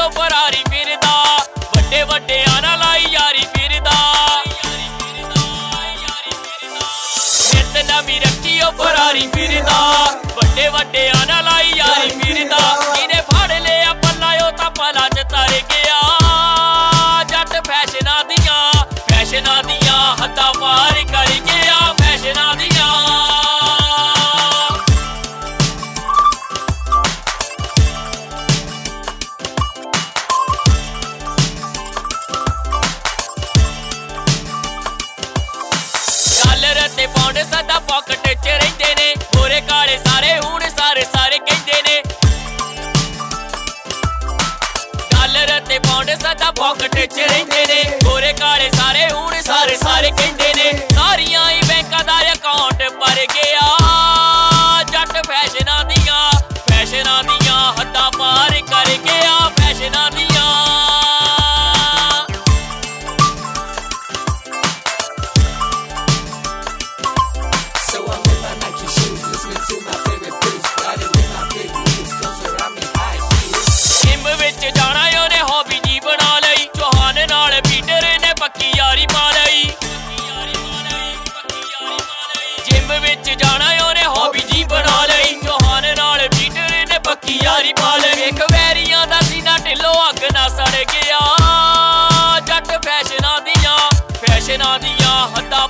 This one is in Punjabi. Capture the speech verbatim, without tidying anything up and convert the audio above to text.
ਉਹ ਫਰਾਰੀ ਫਿਰਦਾ ਵੱਡੇ ਵੱਡਿਆਂ ਨਾਲ ਲਾਈ ਯਾਰੀ ਫਿਰਦਾ ਨਿੱਤ ਨਵੀਂ ਰੱਖੀ ਉਹ ਫਰਾਰੀ ਫਿਰਦਾ ਵੱਡੇ ਵੱਡਿਆਂ ਨਾਲ ਲਾਈ ਯਾਰੀ ਫਿਰਦਾ ਜਿਹਨੇ ਫੜ ਲਿਆ ਪੱਲਾ ਉਹ ਤਾਂ ਪਲਾਂ ਚ ਤਰ ਗਿਆ ਜੱਟ ਫੈਸ਼ਨਾਂ ਦੀਆਂ ਫੈਸ਼ਨਾਂ ਦੀਆਂ ਹੱਦਾਂ ਪਾਰ ਕਰ ਗਿਆ ਫੈਸ਼ਨਾਂ ਦੀਆਂ ਤੇ ਪੌਂਡ ਸਦਾ ਪਾਕਟ ਚ ਰਹਿੰਦੇ ਨੇ ਗੋਰੇ ਕਾਲੇ ਸਾਰੇ ਹੁਣ ਸਾਰੇ ਸਾਰੇ ਕਹਿੰਦੇ ਨੇ ਡਾਲਰ ਤੇ ਪੌਂਡ ਸਦਾ ਪਾਕਟ ਚ ਰਹਿੰਦੇ ਨੇ ਗੋਰੇ ਕਾਲੇ ਸਾਰੇ ਹੁਣ ਸਾਰੇ ਸਾਰੇ ਕਹਿੰਦੇ ਨੇ ਸਾਰੀਆਂ ਹੀ ਬੈਂਕਾਂ ਦਾ ਅਕਾਊਂਟ ਭਰ ਗਿਆ ਜੱਟ ਫੈਸ਼ਨਾਂ ਦੀਆਂ ਫੈਸ਼ਨਾਂ ਦੀਆਂ ਹੱਦਾਂ ਪਾਰ ਕਰ ਗਿਆ ਫੈਸ਼ਨਾਂ ਦੀਆਂ ਜਾਣਾ ਉਹਨੇ ਹੌਬੀ ਜੀ ਬਣਾ ਲਈ ਚੌਹਾਨ ਨਾਲ ਪੀਟਰ ਨੇ ਪੱਕੀ ਯਾਰੀ ਪਾ ਲਈ ਜਿੰਮ ਵਿੱਚ ਜਾਣਾ ਉਹਨੇ ਹੌਬੀ ਜੀ ਬਣਾ ਲਈ ਚੌਹਾਨ ਨਾਲ ਪੀਟਰ ਨੇ ਪੱਕੀ ਯਾਰੀ ਪਾ ਲਈ ਇੱਕ ਵੈਰੀਆਂ ਦਾ ਸੀਨਾ ਢਿੱਲੋਂ ਅੱਗ ਨਾ ਸੜ ਗਿਆ ਜੱਟ ਫੈਸ਼ਨਾਂ ਦੀਆਂ ਫੈਸ਼ਨਾਂ ਦੀਆਂ ਹੱਦਾਂ